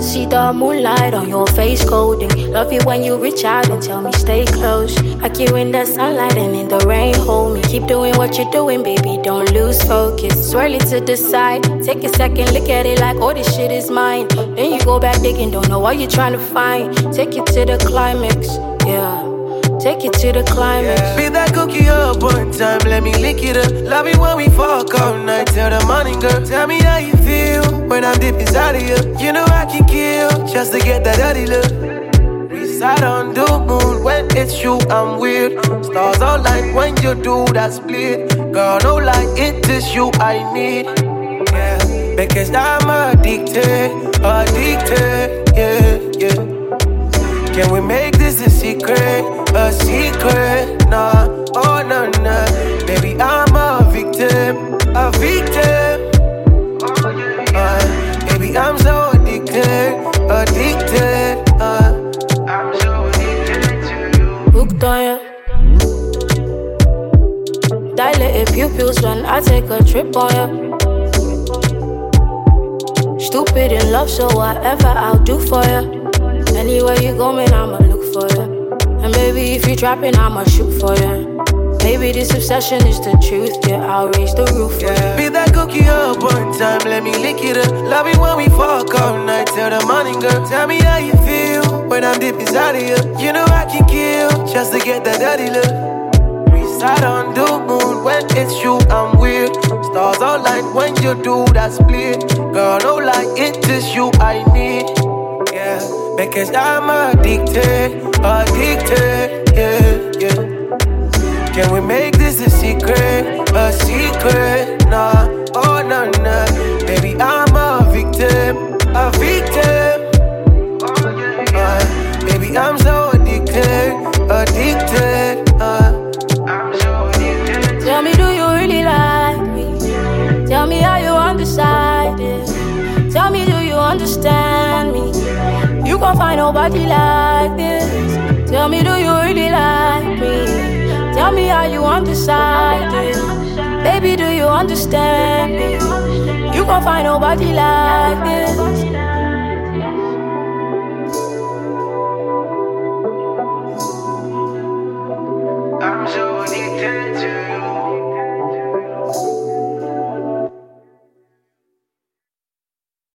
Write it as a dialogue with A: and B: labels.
A: See the moonlight on your face coding. Love it when you reach out and tell me stay close. Like you in the sunlight and in the rain, hold me. Keep doing what you're doing, baby, don't lose focus. Swirl it to the side, take a second, look at it like, oh, this shit is mine. Then you go back digging, don't know what you're trying to find. Take it to the climax, yeah. Take it to the climax.
B: Yeah. Beat that cookie up one time, let me lick it up. Love it when we fuck all night till the morning, girl. Tell me how you feel when I'm deep inside of you. You know I can kill just to get that dirty look. We side on the moon when it's you, I'm weird. Stars align when you do that split. Girl, no lie, it is you I need. Yeah, because I'm addicted, yeah. Can we make this a secret? A secret? Nah, oh no, nah. Baby, I'm a victim. Baby, I'm so addicted. I'm so addicted to you.
A: Hooked on you. Dilated pupils when I take a trip on you. Stupid in love, so whatever I'll do for you. Anywhere you go, man, I'ma look for you. And baby, if you trapping, I'ma shoot for you. Maybe this obsession is the truth, yeah, I'll raise the roof for you.
B: Beat that cookie up one time, let me lick it up. Love it when we fuck all night till the morning, girl. Tell me how you feel when I'm deep inside of you. You know I can kill just to get that dirty look. We side on the moon when it's you, I'm weird. Stars align when you do that split. Girl, no lie, it is you I need. Yeah, because I'm addicted, yeah. Can we make this a secret? A secret? Nah, oh no, nah. Baby, I'm a victim. Baby, I'm so addicted. I'm so addicted.
A: Tell me, do you really like me? Tell me how you undecided. Tell me, do you understand me? You gon' find nobody like this. Tell me, do you really like me? Tell me how you undecided. Baby, do you understand me? You gon' find nobody like this.